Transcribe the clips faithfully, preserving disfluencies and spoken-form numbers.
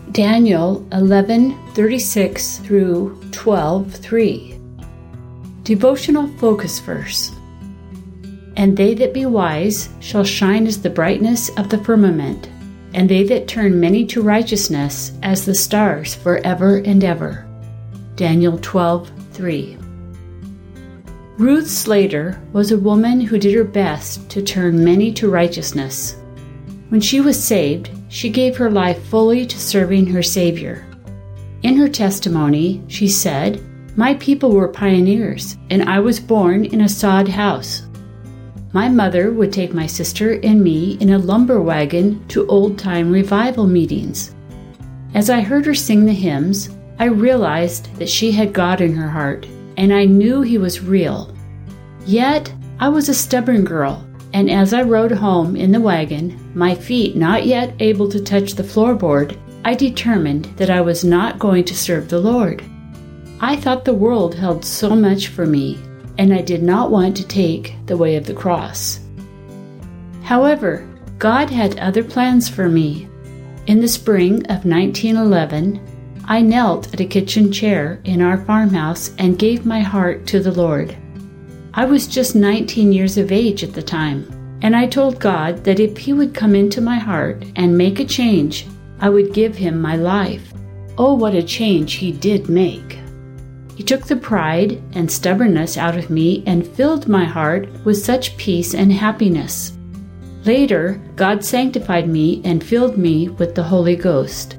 Daniel eleven thirty-six through twelve three. Devotional focus verse. And they that be wise shall shine as the brightness of the firmament, and they that turn many to righteousness as the stars forever and ever. Daniel twelve three. Ruth Slater was a woman who did her best to turn many to righteousness. When she was saved, she gave her life fully to serving her Savior. In her testimony, she said, "My people were pioneers, and I was born in a sod house. My mother would take my sister and me in a lumber wagon to old-time revival meetings. As I heard her sing the hymns, I realized that she had God in her heart, and I knew He was real. Yet, I was a stubborn girl, and as I rode home in the wagon, my feet not yet able to touch the floorboard, I determined that I was not going to serve the Lord. I thought the world held so much for me, and I did not want to take the way of the cross. However, God had other plans for me. In the spring of nineteen eleven, I knelt at a kitchen chair in our farmhouse and gave my heart to the Lord. I was just nineteen years of age at the time, and I told God that if He would come into my heart and make a change, I would give Him my life. Oh, what a change He did make! He took the pride and stubbornness out of me and filled my heart with such peace and happiness. Later, God sanctified me and filled me with the Holy Ghost.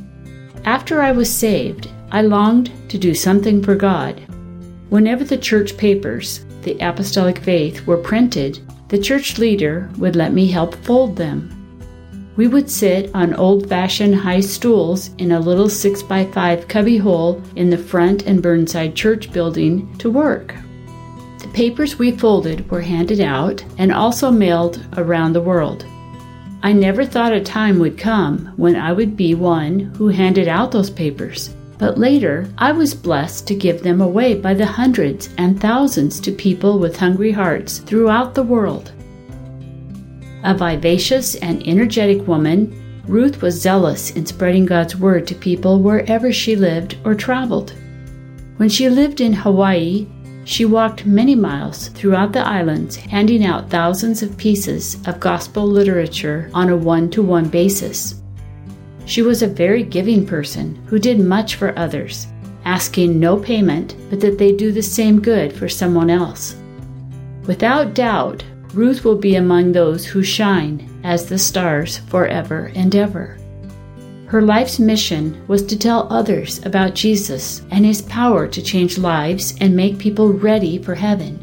After I was saved, I longed to do something for God. Whenever the church papers, the Apostolic Faith, were printed, the church leader would let me help fold them. We would sit on old-fashioned high stools in a little six by five cubbyhole in the front and Burnside Church building to work. The papers we folded were handed out and also mailed around the world. I never thought a time would come when I would be one who handed out those papers, but later I was blessed to give them away by the hundreds and thousands to people with hungry hearts throughout the world. A vivacious and energetic woman, Ruth was zealous in spreading God's word to people wherever she lived or traveled. When she lived in Hawaii, she walked many miles throughout the islands, handing out thousands of pieces of gospel literature on a one-to-one basis. She was a very giving person who did much for others, asking no payment, but that they do the same good for someone else. Without doubt, Ruth will be among those who shine as the stars forever and ever. Her life's mission was to tell others about Jesus and His power to change lives and make people ready for heaven.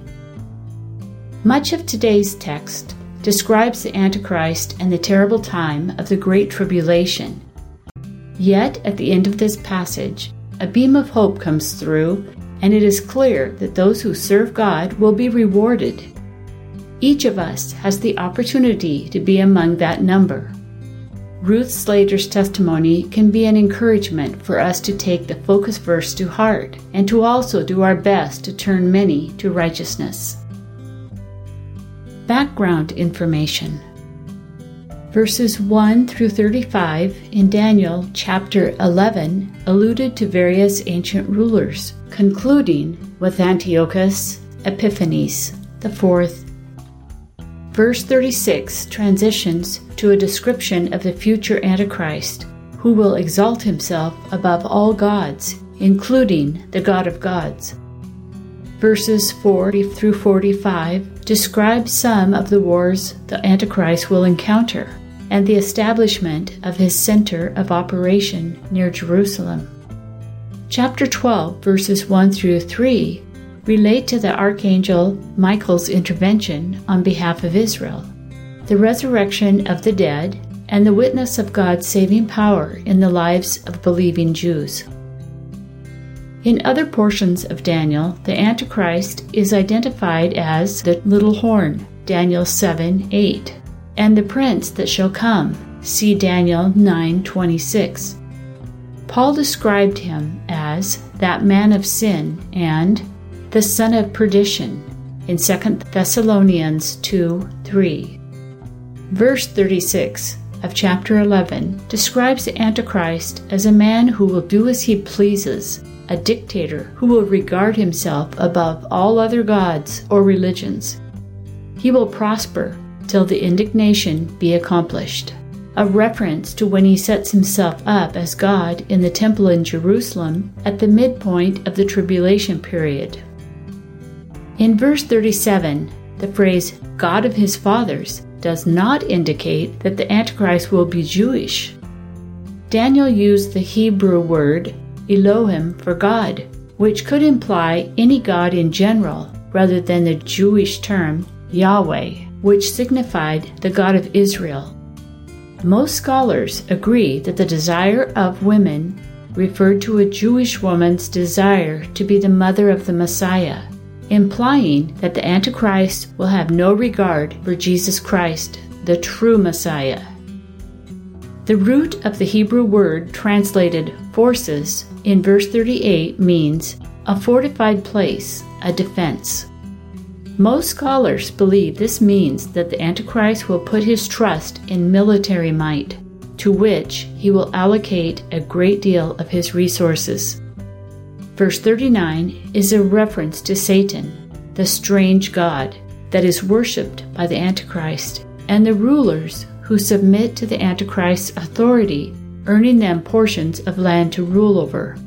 Much of today's text describes the Antichrist and the terrible time of the Great Tribulation. Yet, at the end of this passage, a beam of hope comes through, and it is clear that those who serve God will be rewarded. Each of us has the opportunity to be among that number. Ruth Slater's testimony can be an encouragement for us to take the focus verse to heart and to also do our best to turn many to righteousness. Background information. Verses one through thirty-five in Daniel chapter eleven alluded to various ancient rulers, concluding with Antiochus Epiphanes the fourth. Verse thirty-six transitions to a description of the future Antichrist, who will exalt himself above all gods, including the God of gods. Verses forty through forty-five describe some of the wars the Antichrist will encounter and the establishment of his center of operation near Jerusalem. Chapter twelve, verses one through three relate to the Archangel Michael's intervention on behalf of Israel, the resurrection of the dead, and the witness of God's saving power in the lives of believing Jews. In other portions of Daniel, the Antichrist is identified as the little horn, Daniel seven eight, and the prince that shall come, see Daniel nine twenty-six. Paul described him as that man of sin and the son of perdition in Second Thessalonians two three. Verse thirty-six of chapter eleven describes the Antichrist as a man who will do as he pleases, a dictator who will regard himself above all other gods or religions. He will prosper till the indignation be accomplished, a reference to when he sets himself up as God in the temple in Jerusalem at the midpoint of the tribulation period. In verse thirty-seven, the phrase God of his fathers does not indicate that the Antichrist will be Jewish. Daniel used the Hebrew word Elohim for God, which could imply any God in general rather than the Jewish term Yahweh, which signified the God of Israel. Most scholars agree that the desire of women referred to a Jewish woman's desire to be the mother of the Messiah, implying that the Antichrist will have no regard for Jesus Christ, the true Messiah. The root of the Hebrew word translated forces in verse thirty-eight means a fortified place, a defense. Most scholars believe this means that the Antichrist will put his trust in military might, to which he will allocate a great deal of his resources. Verse thirty-nine is a reference to Satan, the strange god that is worshipped by the Antichrist, and the rulers who submit to the Antichrist's authority, earning them portions of land to rule over.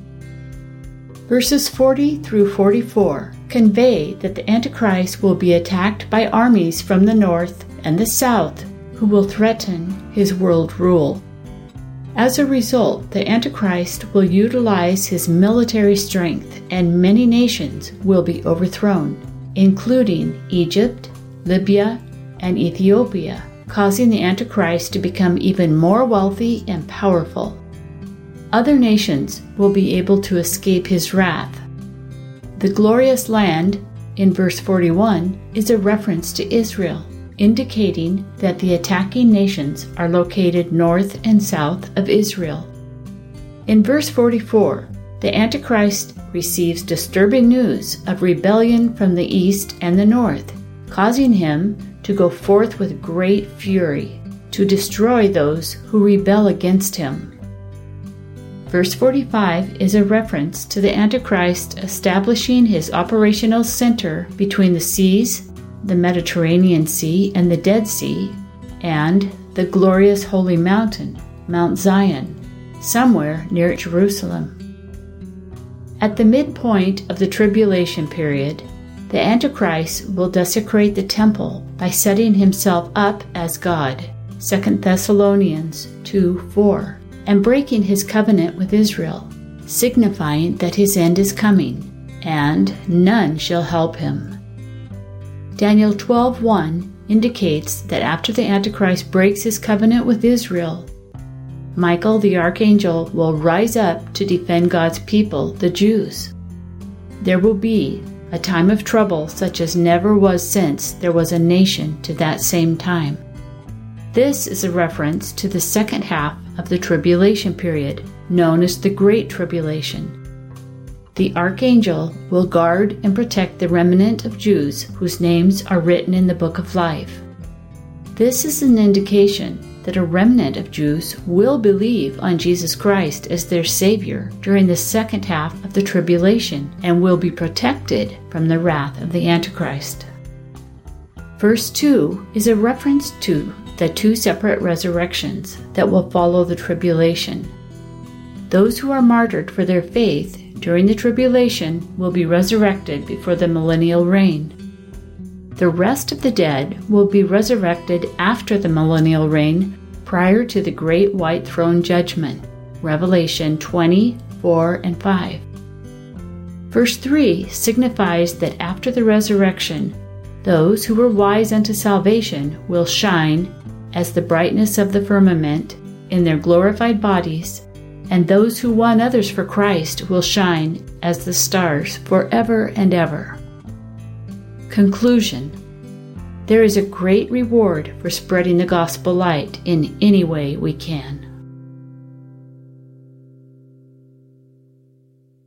Verses forty through forty-four convey that the Antichrist will be attacked by armies from the north and the south who will threaten his world rule. As a result, the Antichrist will utilize his military strength and many nations will be overthrown, including Egypt, Libya, and Ethiopia, causing the Antichrist to become even more wealthy and powerful. Other nations will be able to escape his wrath. The glorious land, in verse forty-one, is a reference to Israel, indicating that the attacking nations are located north and south of Israel. In verse forty-four, the Antichrist receives disturbing news of rebellion from the east and the north, causing him to go forth with great fury to destroy those who rebel against him. Verse forty-five is a reference to the Antichrist establishing his operational center between the seas, the Mediterranean Sea and the Dead Sea, and the glorious holy mountain, Mount Zion, somewhere near Jerusalem. At the midpoint of the tribulation period, the Antichrist will desecrate the temple by setting himself up as God, Second Thessalonians two four, and breaking his covenant with Israel, signifying that his end is coming, and none shall help him. Daniel twelve one indicates that after the Antichrist breaks his covenant with Israel, Michael the archangel will rise up to defend God's people, the Jews. There will be a time of trouble such as never was since there was a nation to that same time. This is a reference to the second half of the tribulation period, known as the Great Tribulation. The archangel will guard and protect the remnant of Jews whose names are written in the Book of Life. This is an indication that a remnant of Jews will believe on Jesus Christ as their Savior during the second half of the tribulation and will be protected from the wrath of the Antichrist. Verse two is a reference to the two separate resurrections that will follow the tribulation. Those who are martyred for their faith during the tribulation will be resurrected before the millennial reign. The rest of the dead will be resurrected after the millennial reign prior to the great white throne judgment, Revelation twenty, four, and five. Verse three signifies that after the resurrection, those who were wise unto salvation will shine as the brightness of the firmament in their glorified bodies, and those who won others for Christ will shine as the stars forever and ever. Conclusion. There is a great reward for spreading the gospel light in any way we can.